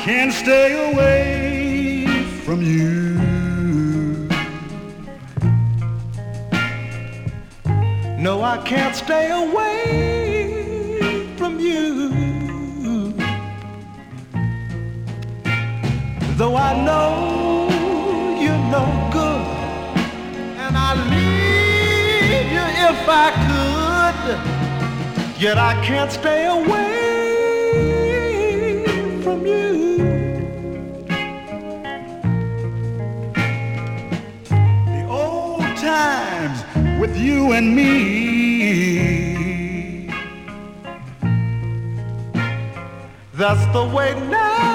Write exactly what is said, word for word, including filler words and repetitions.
can't stay away from you. No, I can't stay away from you. Though I know you're no good, and I'd leave you if I could, yet I can't stay away from you. The old times with you and me, that's the way now